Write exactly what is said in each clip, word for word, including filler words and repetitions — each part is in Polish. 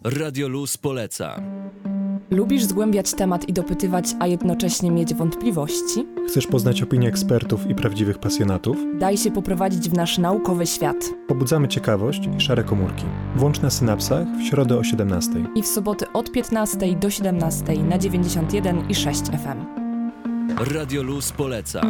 Radio Luz poleca. Lubisz zgłębiać temat i dopytywać, a jednocześnie mieć wątpliwości? Chcesz poznać opinie ekspertów i prawdziwych pasjonatów? Daj się poprowadzić w nasz naukowy świat. Pobudzamy ciekawość i szare komórki. Włącz na synapsach w środę o siedemnastej. I w soboty od piętnastej do siedemnastej na dziewięćdziesiąt jeden i sześć F M. Radio Luz poleca.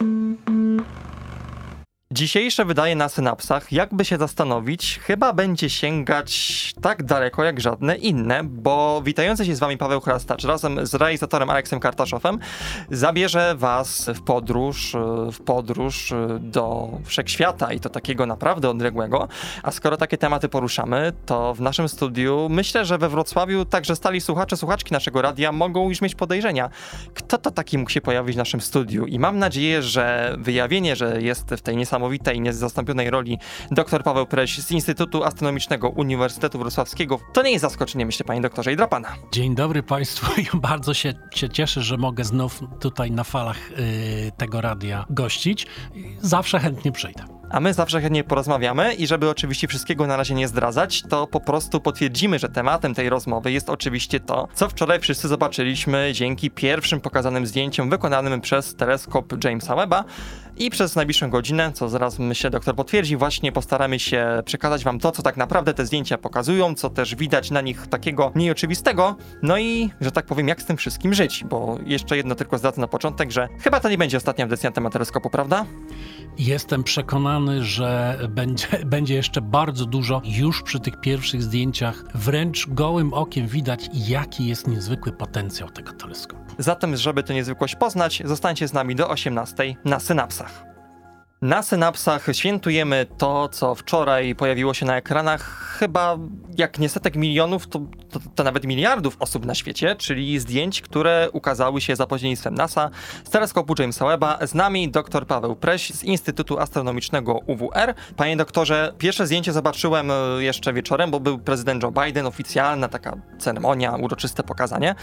Dzisiejsze wydanie na synapsach, jakby się zastanowić, chyba będzie sięgać tak daleko jak żadne inne, bo witający się z wami Paweł Chrastacz razem z realizatorem Aleksem Kartaszowem zabierze was w podróż, w podróż do wszechświata i to takiego naprawdę odległego. A skoro takie tematy poruszamy, to w naszym studiu, myślę, że we Wrocławiu także stali słuchacze, słuchaczki naszego radia mogą już mieć podejrzenia, kto to taki mógł się pojawić w naszym studiu. I mam nadzieję, że wyjawienie, że jest w tej niesamowitej i niezastąpionej roli dr Paweł Preś z Instytutu Astronomicznego Uniwersytetu Wrocławskiego. To nie jest zaskoczenie, myślę, panie doktorze, i dla pana. Dzień dobry państwu i bardzo się, się cieszę, że mogę znów tutaj na falach yy, tego radia gościć. Zawsze chętnie przyjdę. A my zawsze chętnie porozmawiamy i żeby oczywiście wszystkiego na razie nie zdradzać, to po prostu potwierdzimy, że tematem tej rozmowy jest oczywiście to, co wczoraj wszyscy zobaczyliśmy dzięki pierwszym pokazanym zdjęciom wykonanym przez teleskop Jamesa Webba i przez najbliższą godzinę, co zaraz myślę doktor potwierdzi, właśnie postaramy się przekazać wam to, co tak naprawdę te zdjęcia pokazują, co też widać na nich takiego mniej oczywistego, no i, że tak powiem, jak z tym wszystkim żyć, bo jeszcze jedno tylko zdradzę na początek, że chyba to nie będzie ostatnia audycja na temat teleskopu, prawda? Jestem przekonany, że będzie, będzie jeszcze bardzo dużo. Już przy tych pierwszych zdjęciach wręcz gołym okiem widać, jaki jest niezwykły potencjał tego teleskopu. Zatem, żeby tę niezwykłość poznać, zostańcie z nami do osiemnastej na synapsach. Na synapsach świętujemy to, co wczoraj pojawiło się na ekranach chyba jak nie setek milionów, to, to, to nawet miliardów osób na świecie, czyli zdjęć, które ukazały się za pośrednictwem NASA z teleskopu Jamesa Webba. Z nami dr Paweł Preś z Instytutu Astronomicznego U W R. Panie doktorze, pierwsze zdjęcie zobaczyłem jeszcze wieczorem, bo był prezydent Joe Biden, oficjalna taka ceremonia, uroczyste pokazanie.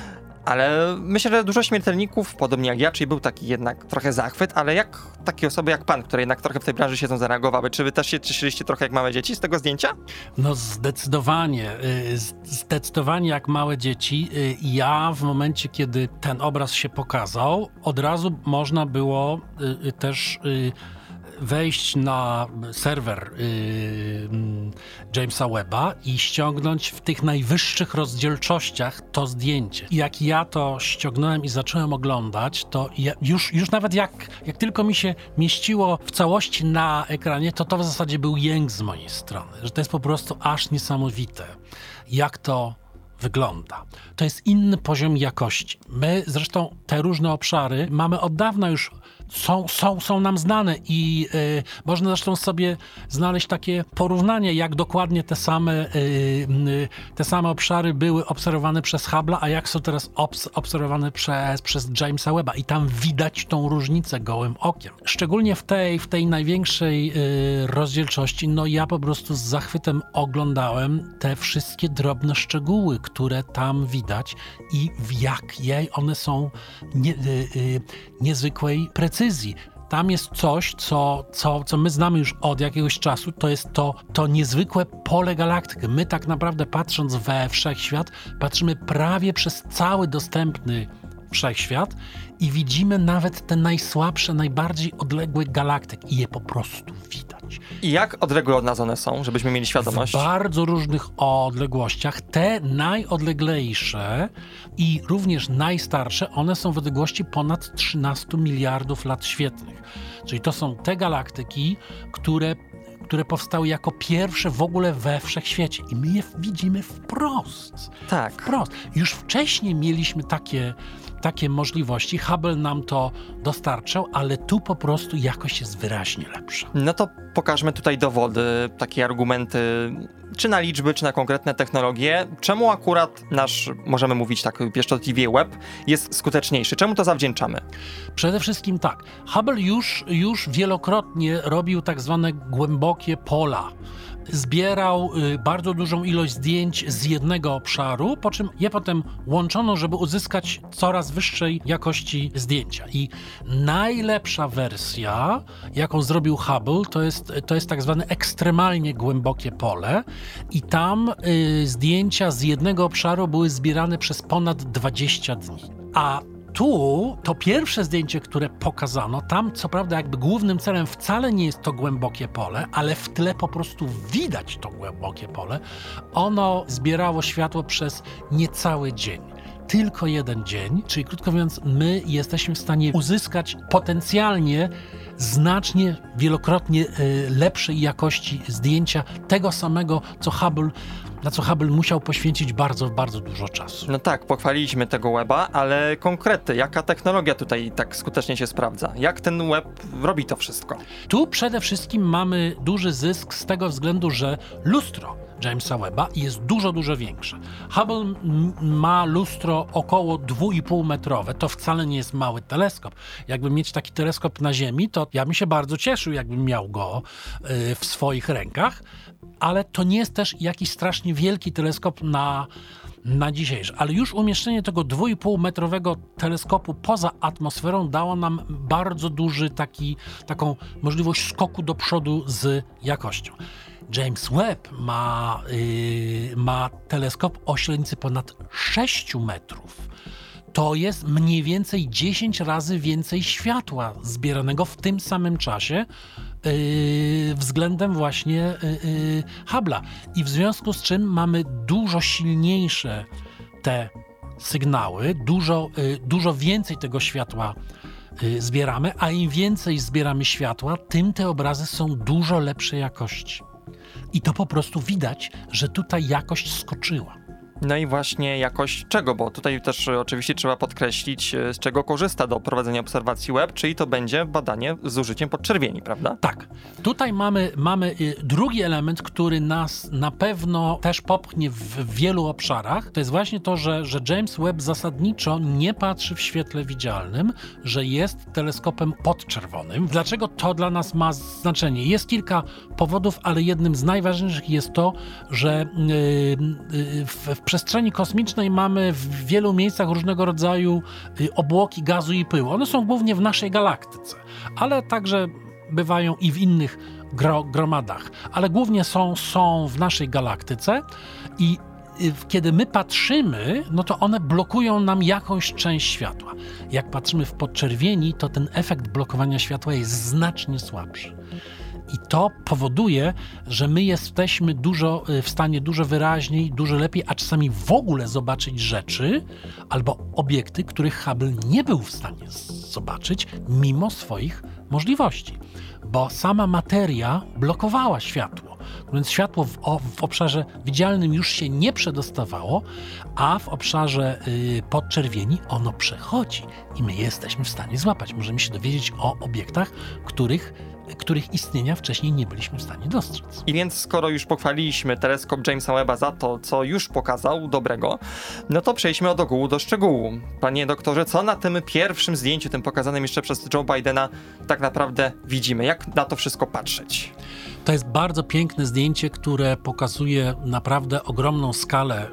Ale myślę, że dużo śmiertelników, podobnie jak ja, czyli był taki jednak trochę zachwyt, ale jak takie osoby jak pan, które jednak trochę w tej branży siedzą, zareagowały, czy wy też się cieszyliście trochę jak małe dzieci z tego zdjęcia? No zdecydowanie, zdecydowanie jak małe dzieci. Ja w momencie, kiedy ten obraz się pokazał, od razu można było też wejść na serwer y, Jamesa Webba i ściągnąć w tych najwyższych rozdzielczościach to zdjęcie. I jak ja to ściągnąłem i zacząłem oglądać, to ja już, już nawet jak, jak tylko mi się mieściło w całości na ekranie, to to w zasadzie był jęk z mojej strony, że to jest po prostu aż niesamowite, jak to wygląda. To jest inny poziom jakości. My zresztą te różne obszary mamy od dawna już Są, są, są nam znane i y, można zresztą sobie znaleźć takie porównanie, jak dokładnie te same, y, y, te same obszary były obserwowane przez Hubble'a, a jak są teraz obs- obserwowane przez, przez Jamesa Webba. I tam widać tą różnicę gołym okiem. Szczególnie w tej, w tej największej y, rozdzielczości, no ja po prostu z zachwytem oglądałem te wszystkie drobne szczegóły, które tam widać i w jakiej one są nie, y, y, niezwykłej precyzji. Tam jest coś, co, co, co my znamy już od jakiegoś czasu, to jest to, to niezwykłe pole galaktyki. My tak naprawdę patrząc we wszechświat, patrzymy prawie przez cały dostępny wszechświat i widzimy nawet te najsłabsze, najbardziej odległe galaktyki i je po prostu widać. I jak odległe od nas one są, żebyśmy mieli świadomość? W bardzo różnych odległościach. Te najodleglejsze i również najstarsze, one są w odległości ponad trzynaście miliardów lat świetlnych. Czyli to są te galaktyki, które które powstały jako pierwsze w ogóle we wszechświecie. I my je widzimy wprost. Tak. Wprost. Już wcześniej mieliśmy takie, takie możliwości. Hubble nam to dostarczał, ale tu po prostu jakość jest wyraźnie lepsza. No to pokażmy tutaj dowody, takie argumenty, czy na liczby, czy na konkretne technologie. Czemu akurat nasz, możemy mówić tak pieszczotliwie, web jest skuteczniejszy? Czemu to zawdzięczamy? Przede wszystkim tak. Hubble już, już wielokrotnie robił tak zwane głębokie pola zbierał y, bardzo dużą ilość zdjęć z jednego obszaru, po czym je potem łączono, żeby uzyskać coraz wyższej jakości zdjęcia. I najlepsza wersja, jaką zrobił Hubble, to jest, to jest tak zwane ekstremalnie głębokie pole i tam y, zdjęcia z jednego obszaru były zbierane przez ponad dwadzieścia dni. A tu to pierwsze zdjęcie, które pokazano, tam co prawda jakby głównym celem wcale nie jest to głębokie pole, ale w tle po prostu widać to głębokie pole. Ono zbierało światło przez niecały dzień. Tylko jeden dzień, czyli krótko mówiąc, my jesteśmy w stanie uzyskać potencjalnie znacznie, wielokrotnie y, lepszej jakości zdjęcia tego samego, co Hubble, na co Hubble musiał poświęcić bardzo, bardzo dużo czasu. No tak, pochwaliliśmy tego weba, ale konkrety, jaka technologia tutaj tak skutecznie się sprawdza? Jak ten web robi to wszystko? Tu przede wszystkim mamy duży zysk z tego względu, że lustro Jamesa Webba jest dużo, dużo większe. Hubble m- ma lustro około dwa i pół metrowe. To wcale nie jest mały teleskop. Jakby mieć taki teleskop na Ziemi, to ja bym się bardzo cieszył, jakbym miał go y, w swoich rękach, ale to nie jest też jakiś strasznie wielki teleskop na na dzisiejszy. Ale już umieszczenie tego dwa i pół metrowego teleskopu poza atmosferą dało nam bardzo duży taki, taką możliwość skoku do przodu z jakością. James Webb ma, yy, ma teleskop o średnicy ponad sześć metrów. To jest mniej więcej dziesięć razy więcej światła zbieranego w tym samym czasie yy, względem właśnie yy, Hubble'a. I w związku z czym mamy dużo silniejsze te sygnały, dużo, yy, dużo więcej tego światła yy, zbieramy, a im więcej zbieramy światła, tym te obrazy są dużo lepszej jakości. I to po prostu widać, że tutaj jakość skoczyła. No i właśnie jakość czego, bo tutaj też oczywiście trzeba podkreślić, z czego korzysta do prowadzenia obserwacji Webb, czyli to będzie badanie z użyciem podczerwieni, prawda? Tak. Tutaj mamy, mamy drugi element, który nas na pewno też popchnie w wielu obszarach. To jest właśnie to, że, że James Webb zasadniczo nie patrzy w świetle widzialnym, że jest teleskopem podczerwonym. Dlaczego to dla nas ma znaczenie? Jest kilka powodów, ale jednym z najważniejszych jest to, że yy, yy, w, w przestrzeni kosmicznej mamy w wielu miejscach różnego rodzaju obłoki gazu i pyłu. One są głównie w naszej galaktyce, ale także bywają i w innych gro- gromadach, ale głównie są, są w naszej galaktyce i kiedy my patrzymy, no to one blokują nam jakąś część światła. Jak patrzymy w podczerwieni, to ten efekt blokowania światła jest znacznie słabszy. I to powoduje, że my jesteśmy dużo, w stanie dużo wyraźniej, dużo lepiej, a czasami w ogóle zobaczyć rzeczy albo obiekty, których Hubble nie był w stanie zobaczyć mimo swoich możliwości. Bo sama materia blokowała światło. Więc światło w, o, w obszarze widzialnym już się nie przedostawało, a w obszarze y, podczerwieni ono przechodzi i my jesteśmy w stanie złapać. Możemy się dowiedzieć o obiektach, których których istnienia wcześniej nie byliśmy w stanie dostrzec. I więc skoro już pochwaliliśmy teleskop Jamesa Webba za to, co już pokazał dobrego, no to przejdźmy od ogółu do szczegółu. Panie doktorze, co na tym pierwszym zdjęciu, tym pokazanym jeszcze przez Joe Bidena, tak naprawdę widzimy? Jak na to wszystko patrzeć? To jest bardzo piękne zdjęcie, które pokazuje naprawdę ogromną skalę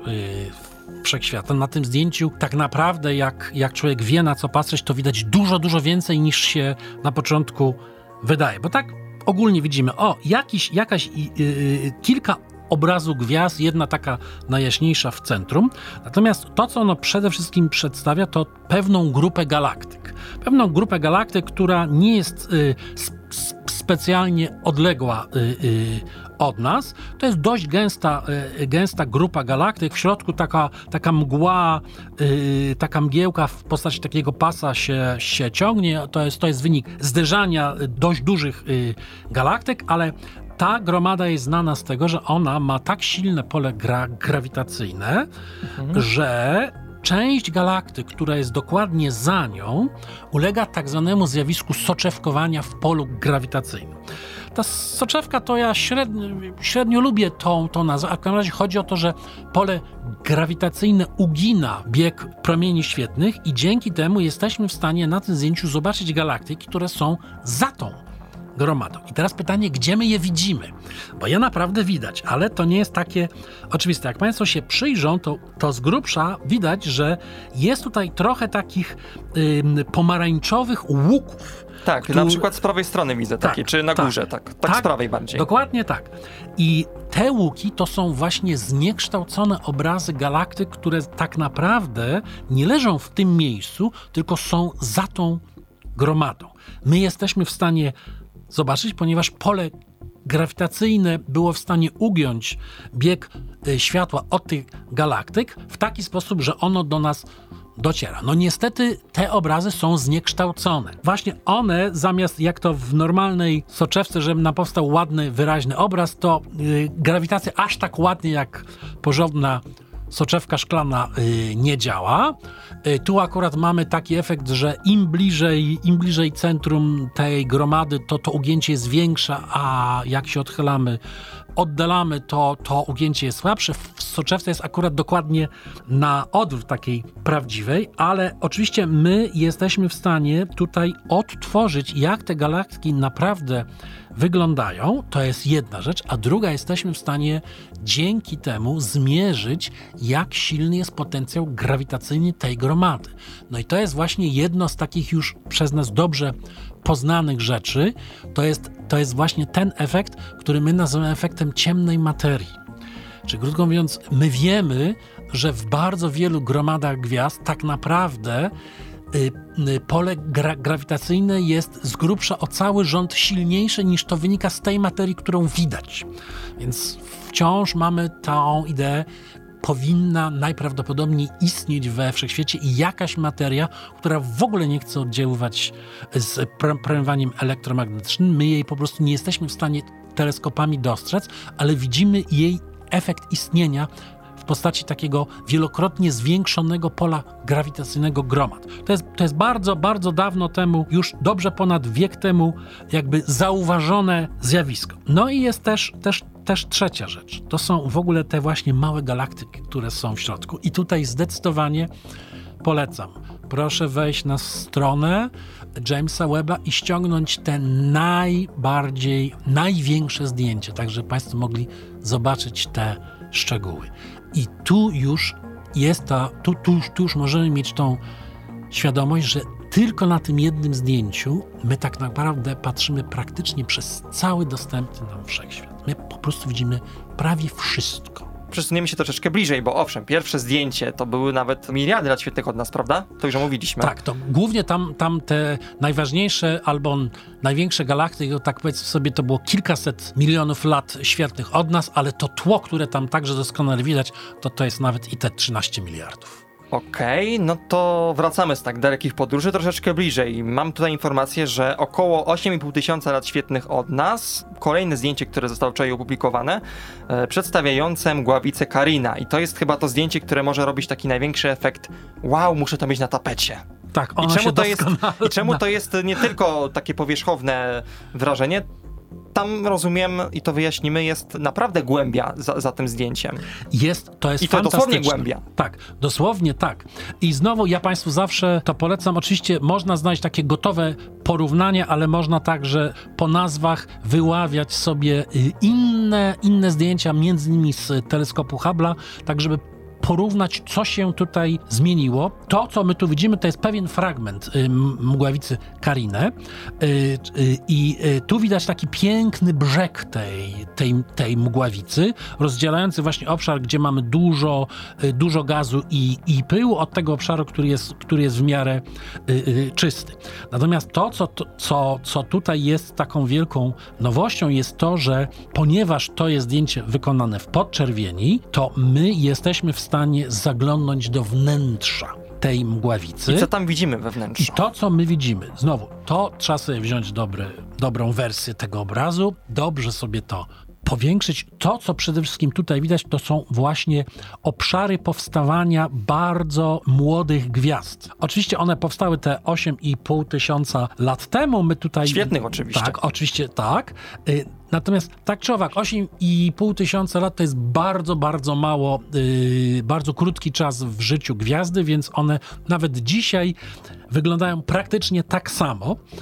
yy, wszechświata. Na tym zdjęciu tak naprawdę jak, jak człowiek wie, na co patrzeć, to widać dużo, dużo więcej niż się na początku wydaje, bo tak ogólnie widzimy, o, jakiś, jakaś yy, kilka obrazu gwiazd, jedna taka najjaśniejsza w centrum, natomiast to, co ono przede wszystkim przedstawia, to pewną grupę galaktyk. Pewną grupę galaktyk, która nie jest yy, sp- specjalnie odległa yy, yy, od nas. To jest dość gęsta, yy, gęsta grupa galaktyk. W środku taka, taka mgła, yy, taka mgiełka w postaci takiego pasa się, się ciągnie. To jest, to jest wynik zderzania dość dużych yy, galaktyk, ale ta gromada jest znana z tego, że ona ma tak silne pole gra- grawitacyjne, mhm. że część galaktyk, która jest dokładnie za nią, ulega tak zwanemu zjawisku soczewkowania w polu grawitacyjnym. Ta soczewka to ja średnio, średnio lubię tą, tą nazwę, a w każdym razie chodzi o to, że pole grawitacyjne ugina bieg promieni świetlnych i dzięki temu jesteśmy w stanie na tym zdjęciu zobaczyć galaktyki, które są za tą gromadą. I teraz pytanie, gdzie my je widzimy? Bo je naprawdę widać, ale to nie jest takie oczywiste. Jak Państwo się przyjrzą, to, to z grubsza widać, że jest tutaj trochę takich ym, pomarańczowych łuków. Tak, Który... na przykład z prawej strony widzę tak, takie, czy na tak, górze, tak, tak, tak z prawej bardziej. Dokładnie tak. I te łuki to są właśnie zniekształcone obrazy galaktyk, które tak naprawdę nie leżą w tym miejscu, tylko są za tą gromadą. My jesteśmy w stanie zobaczyć, ponieważ pole grawitacyjne było w stanie ugiąć bieg światła od tych galaktyk w taki sposób, że ono do nas dociera. No niestety te obrazy są zniekształcone. Właśnie one, zamiast jak to w normalnej soczewce, żeby nam powstał ładny, wyraźny obraz, to yy, grawitacja aż tak ładnie jak porządna soczewka szklana yy, nie działa. Yy, tu akurat mamy taki efekt, że im bliżej, im bliżej centrum tej gromady, to to ugięcie jest większe, a jak się odchylamy, oddalamy, to to ugięcie jest słabsze. W soczewce jest akurat dokładnie na odwrót takiej prawdziwej, ale oczywiście my jesteśmy w stanie tutaj odtworzyć, jak te galaktyki naprawdę wyglądają. To jest jedna rzecz, a druga, jesteśmy w stanie dzięki temu zmierzyć, jak silny jest potencjał grawitacyjny tej gromady. No i to jest właśnie jedno z takich już przez nas dobrze poznanych rzeczy. To jest, to jest właśnie ten efekt, który my nazywamy efektem ciemnej materii. Czyli krótko mówiąc, my wiemy, że w bardzo wielu gromadach gwiazd tak naprawdę y, y, pole gra, grawitacyjne jest z grubsza o cały rząd silniejsze, niż to wynika z tej materii, którą widać. Więc wciąż mamy tą ideę, powinna najprawdopodobniej istnieć we wszechświecie i jakaś materia, która w ogóle nie chce oddziaływać z promieniowaniem elektromagnetycznym. My jej po prostu nie jesteśmy w stanie teleskopami dostrzec, ale widzimy jej efekt istnienia w postaci takiego wielokrotnie zwiększonego pola grawitacyjnego gromad. To jest, to jest bardzo, bardzo dawno temu, już dobrze ponad wiek temu, jakby zauważone zjawisko. No i jest też, też Też trzecia rzecz, to są w ogóle te właśnie małe galaktyki, które są w środku. I tutaj zdecydowanie polecam. Proszę wejść na stronę Jamesa Webba i ściągnąć te najbardziej, największe zdjęcie, tak żeby Państwo mogli zobaczyć te szczegóły. I tu już jest ta, tu, tu, tu już możemy mieć tą świadomość, że tylko na tym jednym zdjęciu my tak naprawdę patrzymy praktycznie przez cały dostępny nam wszechświat. My po prostu widzimy prawie wszystko. Przesuniemy się troszeczkę bliżej, bo owszem, pierwsze zdjęcie to były nawet miliardy lat świetlnych od nas, prawda? To już omówiliśmy. Tak, to głównie tam, tam te najważniejsze albo największe galaktyki, to tak powiedzmy sobie, to było kilkaset milionów lat świetlnych od nas, ale to tło, które tam także doskonale widać, to to jest nawet i te trzynaście miliardów. Okej, okay, no to wracamy z tak dalekich podróży troszeczkę bliżej. Mam tutaj informację, że około osiem i pół tysiąca lat świetlnych od nas, kolejne zdjęcie, które zostało wczoraj opublikowane, e, przedstawiające mgławicę Carina. I to jest chyba to zdjęcie, które może robić taki największy efekt wow, muszę to mieć na tapecie. Tak, I ono czemu się to jest, doskonale... I czemu to jest nie tylko takie powierzchowne wrażenie, tam rozumiem, i to wyjaśnimy, jest naprawdę głębia za, za tym zdjęciem. Jest, to jest I to fantastyczne. dosłownie głębia. Tak, dosłownie tak. I znowu ja Państwu zawsze to polecam. Oczywiście można znaleźć takie gotowe porównania, ale można także po nazwach wyławiać sobie inne, inne zdjęcia, między innymi z teleskopu Hubble'a, tak żeby porównać, co się tutaj zmieniło. To, co my tu widzimy, to jest pewien fragment y, mgławicy Carinae y, y, i y, tu widać taki piękny brzeg tej, tej, tej mgławicy, rozdzielający właśnie obszar, gdzie mamy dużo, y, dużo gazu i, i pyłu od tego obszaru, który jest, który jest w miarę y, y, czysty. Natomiast to, co, to co, co tutaj jest taką wielką nowością, jest to, że ponieważ to jest zdjęcie wykonane w podczerwieni, to my jesteśmy w stanie zaglądnąć do wnętrza tej mgławicy. I co tam widzimy we wnętrzu? I to, co my widzimy, znowu, to trzeba sobie wziąć dobry, dobrą wersję tego obrazu, dobrze sobie to powiększyć. To, co przede wszystkim tutaj widać, to są właśnie obszary powstawania bardzo młodych gwiazd. Oczywiście one powstały te osiem i pół tysiąca lat temu. My tutaj... Świetnych oczywiście. Tak, oczywiście tak. Natomiast tak czy owak, osiem i pół tysiąca lat to jest bardzo, bardzo mało, yy, bardzo krótki czas w życiu gwiazdy, więc one nawet dzisiaj wyglądają praktycznie tak samo.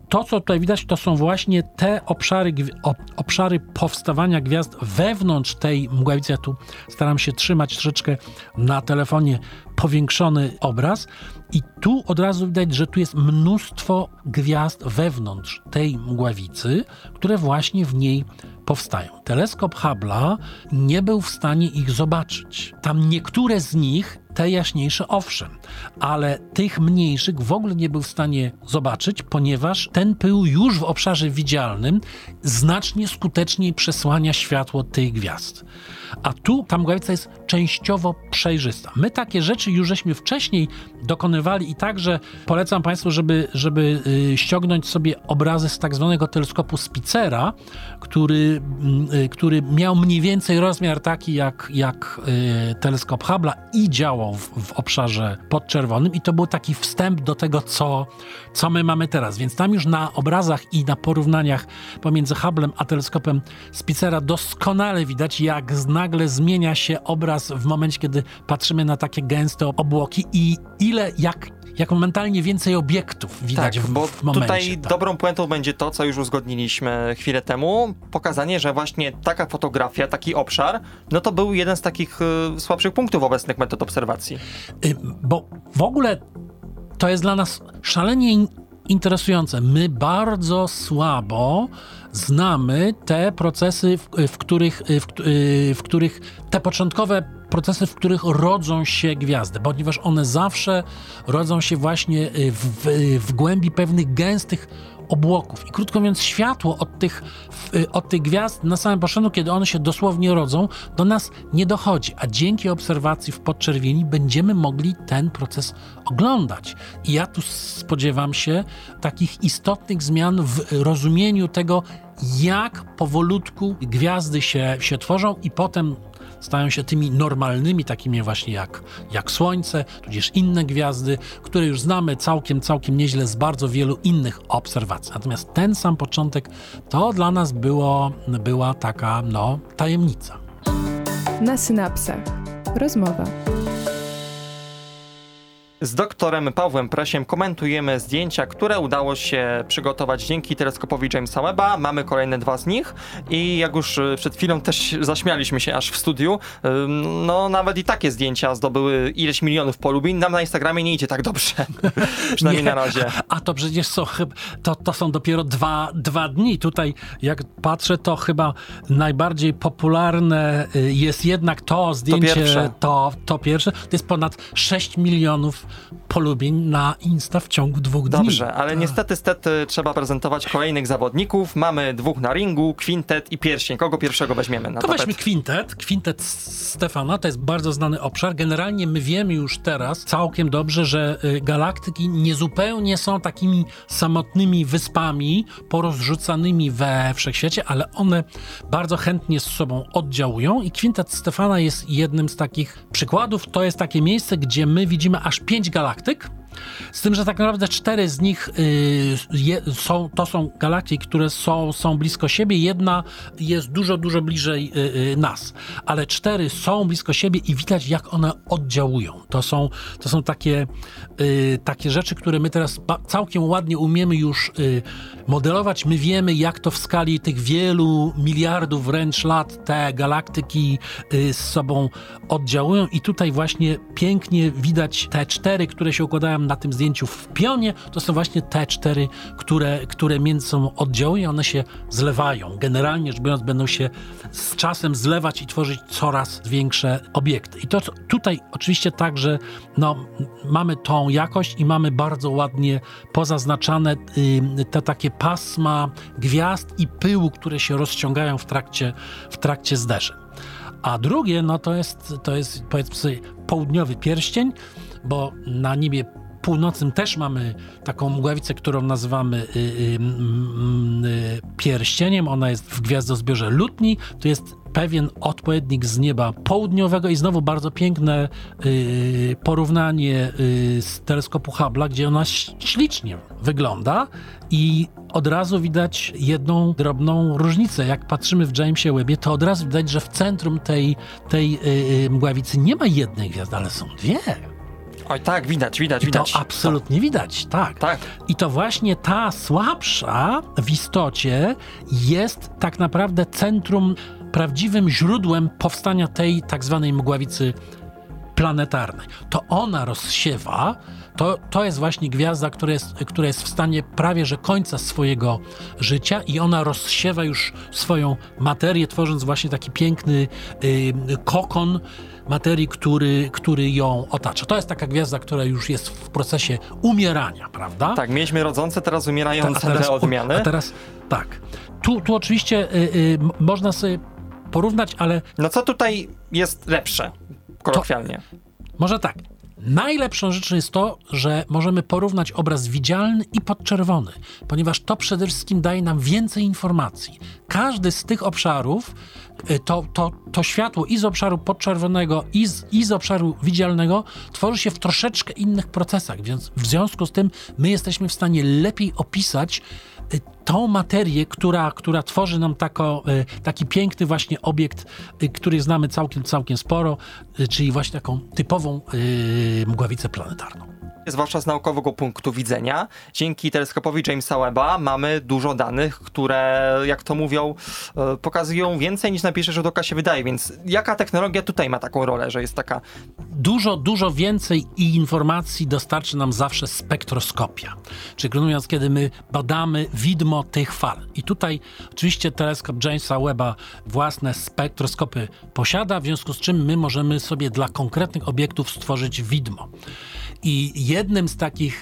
to, co tutaj widać, to są właśnie te obszary, obszary powstawania gwiazd wewnątrz tej mgławicy. Ja tu staram się trzymać troszeczkę na telefonie powiększony obraz i tu od razu widać, że tu jest mnóstwo gwiazd wewnątrz tej mgławicy, które właśnie w niej powstają. Teleskop Hubble'a nie był w stanie ich zobaczyć. Tam niektóre z nich, te jaśniejsze owszem, ale tych mniejszych w ogóle nie był w stanie zobaczyć, ponieważ ten pył już w obszarze widzialnym znacznie skuteczniej przesłania światło tych gwiazd. A tu ta mgławica jest częściowo przejrzysta. My takie rzeczy już żeśmy wcześniej dokonywali i także polecam Państwu, żeby, żeby y, ściągnąć sobie obrazy z tak zwanego teleskopu Spitzera, który, y, który miał mniej więcej rozmiar taki jak, jak y, teleskop Hubble'a i działał w, w obszarze podczerwonym i to był taki wstęp do tego, co, co my mamy teraz. Więc tam już na obrazach i na porównaniach pomiędzy Hubble'em a teleskopem Spitzera doskonale widać, jak nagle zmienia się obraz w momencie, kiedy patrzymy na takie gęste obłoki i ile, jak, jak momentalnie więcej obiektów widać tak, w, bo w momencie. Tutaj tak. dobrą puentą będzie to, co już uzgodniliśmy chwilę temu, pokazanie, że właśnie taka fotografia, taki obszar, no to był jeden z takich y, słabszych punktów obecnych metod obserwacji. Y, bo w ogóle to jest dla nas szalenie in- interesujące. My bardzo słabo znamy te procesy, w, w, których, w, w których te początkowe procesy, w których rodzą się gwiazdy, ponieważ one zawsze rodzą się właśnie w, w głębi pewnych gęstych obłoków. I krótko mówiąc, światło od tych, od tych gwiazd na samym początku, kiedy one się dosłownie rodzą, do nas nie dochodzi. A dzięki obserwacji w podczerwieni będziemy mogli ten proces oglądać. I ja tu spodziewam się takich istotnych zmian w rozumieniu tego, jak powolutku gwiazdy się, się tworzą i potem stają się tymi normalnymi, takimi właśnie jak, jak Słońce, tudzież inne gwiazdy, które już znamy całkiem, całkiem nieźle z bardzo wielu innych obserwacji. Natomiast ten sam początek to dla nas było, była taka, no, tajemnica. Na synapsach. Rozmowa. Z doktorem Pawłem Presiem komentujemy zdjęcia, które udało się przygotować dzięki teleskopowi Jamesa Webba. Mamy kolejne dwa z nich i jak już przed chwilą też zaśmialiśmy się aż w studiu, no nawet i takie zdjęcia zdobyły ileś milionów polubień. Nam na Instagramie nie idzie tak dobrze, przynajmniej nie, na razie. A to przecież są, to, to są dopiero dwa, dwa dni. Tutaj jak patrzę, to chyba najbardziej popularne jest jednak to zdjęcie, to pierwsze. To, to pierwsze. To jest ponad sześć milionów polubień na Insta w ciągu dwóch dni. Dobrze, ale niestety, stety trzeba prezentować kolejnych zawodników. Mamy dwóch na ringu, kwintet i pierścień. Kogo pierwszego weźmiemy na To tapet? weźmy kwintet. Kwintet Stefana, to jest bardzo znany obszar. Generalnie my wiemy już teraz całkiem dobrze, że galaktyki niezupełnie są takimi samotnymi wyspami porozrzucanymi we wszechświecie, ale one bardzo chętnie z sobą oddziałują i kwintet Stefana jest jednym z takich przykładów. To jest takie miejsce, gdzie my widzimy aż pięć galaktyk, z tym, że tak naprawdę cztery z nich y, je, są, to są galaktyki, które są, są blisko siebie. Jedna jest dużo, dużo bliżej y, y, nas, ale cztery są blisko siebie i widać, jak one oddziałują. To są, to są takie, y, takie rzeczy, które my teraz ba- całkiem ładnie umiemy już y, modelować. My wiemy, jak to w skali tych wielu miliardów wręcz lat te galaktyki y, z sobą oddziałują i tutaj właśnie pięknie widać te cztery, które się układają na tym zdjęciu w pionie, to są właśnie te cztery, które, które między sobą oddziałują, one się zlewają. Generalnie rzecz biorąc, będą się z czasem zlewać i tworzyć coraz większe obiekty. I to tutaj oczywiście tak, że no, mamy tą jakość i mamy bardzo ładnie pozaznaczane y, te takie pasma gwiazd i pyłu, które się rozciągają w trakcie, w trakcie zderzeń. A drugie, no to jest, to jest powiedzmy sobie południowy pierścień, bo na niebie północnym też mamy taką mgławicę, którą nazywamy y, y, y, y, pierścieniem. Ona jest w gwiazdozbiorze Lutni. To jest pewien odpowiednik z nieba południowego i znowu bardzo piękne y, porównanie y, z teleskopu Hubble'a, gdzie ona ślicznie wygląda i od razu widać jedną drobną różnicę. Jak patrzymy w Jamesie Webbie, to od razu widać, że w centrum tej, tej y, mgławicy nie ma jednej gwiazdy, ale są dwie. Oj tak, widać, widać, I widać. to absolutnie widać, tak. Tak. I to właśnie ta słabsza w istocie jest tak naprawdę centrum, prawdziwym źródłem powstania tej tak zwanej mgławicy planetarnej. To ona rozsiewa, to, to jest właśnie gwiazda, która jest, która jest w stanie prawie że końca swojego życia i ona rozsiewa już swoją materię, tworząc właśnie taki piękny y, kokon materii, który, który ją otacza. To jest taka gwiazda, która już jest w procesie umierania, prawda? Tak, mieliśmy rodzące, teraz umierające Ta- a teraz, te odmiany. A teraz tak. Tu, tu oczywiście y, y, można sobie porównać, ale No co tutaj jest lepsze, kolokwialnie? może tak. Najlepszą rzeczą jest to, że możemy porównać obraz widzialny i podczerwony, ponieważ to przede wszystkim daje nam więcej informacji. Każdy z tych obszarów, y, to, to, to światło i z obszaru podczerwonego, i z, i z obszaru widzialnego tworzy się w troszeczkę innych procesach, więc w związku z tym my jesteśmy w stanie lepiej opisać y, tą materię, która, która tworzy nam tako, y, taki piękny właśnie obiekt, y, który znamy całkiem, całkiem sporo, y, czyli właśnie taką typową y, mgławicę planetarną. Zwłaszcza z naukowego punktu widzenia. Dzięki teleskopowi Jamesa Webba mamy dużo danych, które, jak to mówią, e, pokazują więcej niż na pierwszy rzut oka się wydaje, więc jaka technologia tutaj ma taką rolę, że jest taka... Dużo, dużo więcej i informacji dostarczy nam zawsze spektroskopia. Czyli mówiąc, kiedy my badamy widmo tych fal. I tutaj oczywiście teleskop Jamesa Webba własne spektroskopy posiada, w związku z czym my możemy sobie dla konkretnych obiektów stworzyć widmo. I jednym z takich,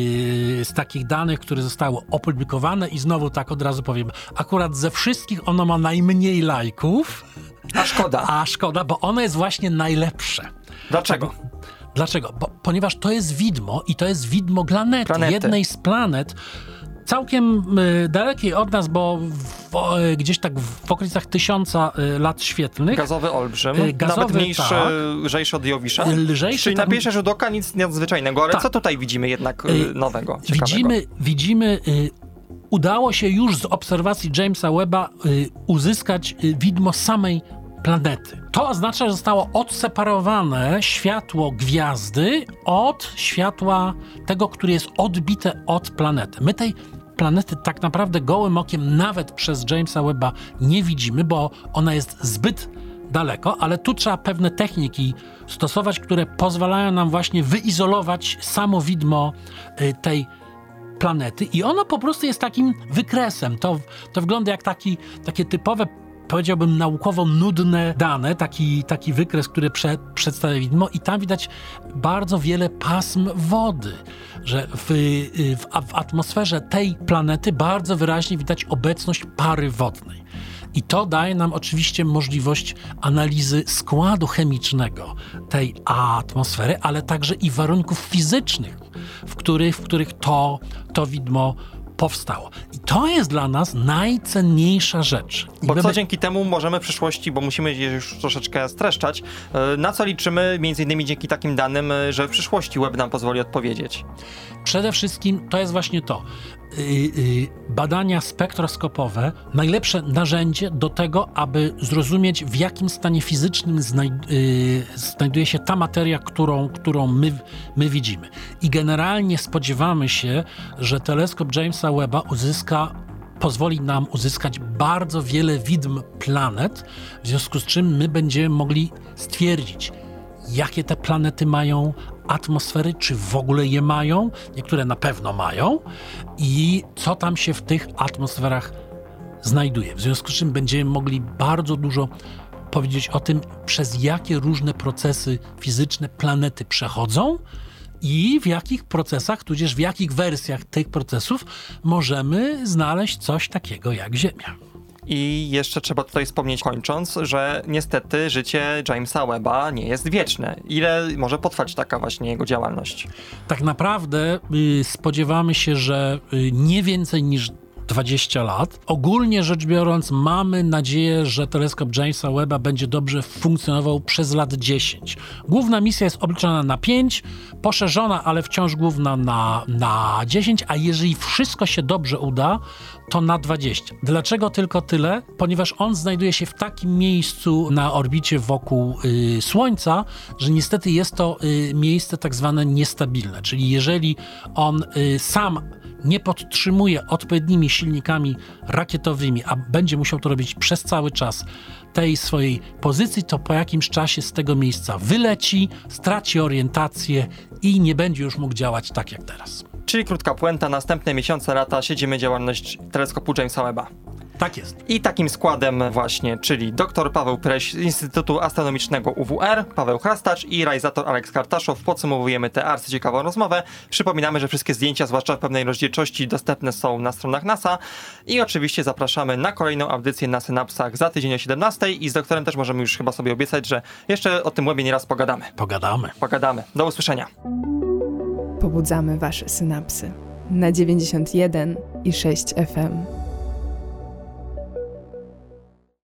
yy, z takich danych, które zostało opublikowane, i znowu tak od razu powiem, akurat ze wszystkich ono ma najmniej lajków. A szkoda. A szkoda, bo ono jest właśnie najlepsze. Dlaczego? Dlaczego? Bo, ponieważ to jest widmo i to jest widmo planety, Planety. jednej z planet, całkiem y, dalekiej od nas, bo w, o, y, gdzieś tak w okolicach tysiąca y, lat świetlnych. Gazowy olbrzym, Y, gazowy, nawet mniejszy, tak. lżejszy od Jowisza. Y, lżejszy, Czyli tak. na pierwszy rzut oka nic nadzwyczajnego, ale Tak. co tutaj widzimy jednak y, Y, nowego, ciekawego? Widzimy, widzimy y, udało się już z obserwacji Jamesa Webba y, uzyskać y, widmo samej planety. To oznacza, że zostało odseparowane światło gwiazdy od światła tego, które jest odbite od planety. My tej planety tak naprawdę gołym okiem nawet przez Jamesa Webba nie widzimy, bo ona jest zbyt daleko, ale tu trzeba pewne techniki stosować, które pozwalają nam właśnie wyizolować samo widmo y, tej planety i ono po prostu jest takim wykresem. To, to wygląda jak taki, takie typowe, powiedziałbym, naukowo nudne dane, taki, taki wykres, który prze, przedstawia widmo i tam widać bardzo wiele pasm wody, że w, w, w atmosferze tej planety bardzo wyraźnie widać obecność pary wodnej. I to daje nam oczywiście możliwość analizy składu chemicznego tej atmosfery, ale także i warunków fizycznych, w których, w których to, to widmo powstało. I to jest dla nas najcenniejsza rzecz. I Bo my co be- dzięki temu możemy w przyszłości, bo musimy je już troszeczkę streszczać, y, na co liczymy między innymi dzięki takim danym, y, że w przyszłości web nam pozwoli odpowiedzieć. Przede wszystkim to jest właśnie to. Yy, yy, badania spektroskopowe, najlepsze narzędzie do tego, aby zrozumieć, w jakim stanie fizycznym znaj- yy, znajduje się ta materia, którą, którą my, my widzimy. I generalnie spodziewamy się, że teleskop Jamesa Webba uzyska pozwoli nam uzyskać bardzo wiele widm planet, w związku z czym my będziemy mogli stwierdzić, jakie te planety mają atmosfery, czy w ogóle je mają, niektóre na pewno mają i co tam się w tych atmosferach znajduje. W związku z czym będziemy mogli bardzo dużo powiedzieć o tym, przez jakie różne procesy fizyczne planety przechodzą i w jakich procesach, tudzież w jakich wersjach tych procesów możemy znaleźć coś takiego jak Ziemia. I jeszcze trzeba tutaj wspomnieć, kończąc, że niestety życie Jamesa Webba nie jest wieczne. Ile może potrwać taka właśnie jego działalność? Tak naprawdę y, spodziewamy się, że y, nie więcej niż dwadzieścia lat. Ogólnie rzecz biorąc, mamy nadzieję, że teleskop Jamesa Webba będzie dobrze funkcjonował przez lat dziesięć. Główna misja jest obliczona na pięć, poszerzona, ale wciąż główna na, na dziesięć, a jeżeli wszystko się dobrze uda, to na dwadzieścia. Dlaczego tylko tyle? Ponieważ on znajduje się w takim miejscu na orbicie wokół y, Słońca, że niestety jest to y, miejsce tak zwane niestabilne, czyli jeżeli on y, sam nie podtrzymuje odpowiednimi silnikami rakietowymi, a będzie musiał to robić przez cały czas tej swojej pozycji, to po jakimś czasie z tego miejsca wyleci, straci orientację i nie będzie już mógł działać tak jak teraz. Czyli krótka puenta, następne miesiące, lata siedzimy działalność teleskopu Jamesa Webba. Tak jest. I takim składem właśnie, czyli dr Paweł Preś z Instytutu Astronomicznego U W R, Paweł Chrastacz i realizator Aleks Kartaszow podsumowujemy tę arcyciekawą rozmowę. Przypominamy, że wszystkie zdjęcia, zwłaszcza w pewnej rozdzielczości, dostępne są na stronach NASA i oczywiście zapraszamy na kolejną audycję na Synapsach za tydzień o siedemnastej i z doktorem też możemy już chyba sobie obiecać, że jeszcze o tym webie nieraz pogadamy. Pogadamy. Pogadamy. Do usłyszenia. Pobudzamy wasze synapsy na dziewięćdziesiąt jeden i sześć F M.